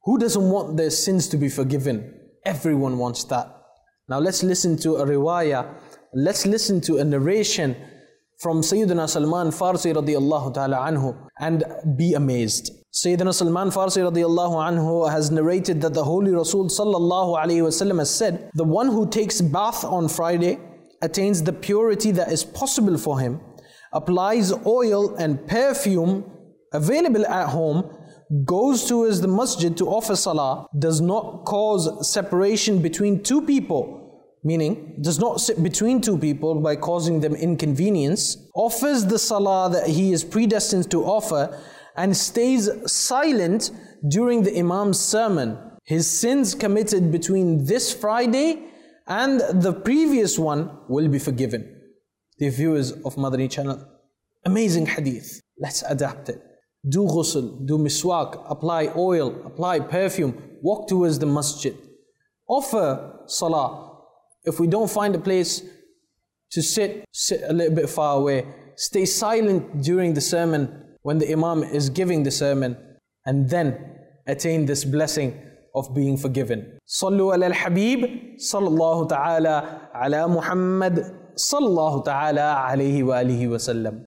Who doesn't want their sins to be forgiven? Everyone wants that. Now let's listen to a riwayah, let's listen to a narration from Sayyidina Salman Farsi radiyallahu ta'ala anhu and be amazed. Sayyidina Salman Farsi radiyallahu anhu has narrated that the Holy Rasul sallallahu alayhi wasallam has said, the one who takes bath on Friday attains the purity that is possible for him, applies oil and perfume available at home, goes towards the masjid to offer salah, does not cause separation between two people, meaning does not sit between two people by causing them inconvenience, offers the salah that he is predestined to offer, and stays silent during the Imam's sermon, his sins committed between this Friday and the previous one will be forgiven. Dear viewers of Madani channel, amazing hadith. Let's adapt it. Do ghusl, do miswak, apply oil, apply perfume, walk towards the masjid. Offer salah. If we don't find a place to sit a little bit far away. Stay silent during the sermon when the Imam is giving the sermon, and then attain this blessing of being forgiven. Sallu ala al-Habib, sallallahu ta'ala ala Muhammad, sallallahu ta'ala alayhi wa alihi wa sallam.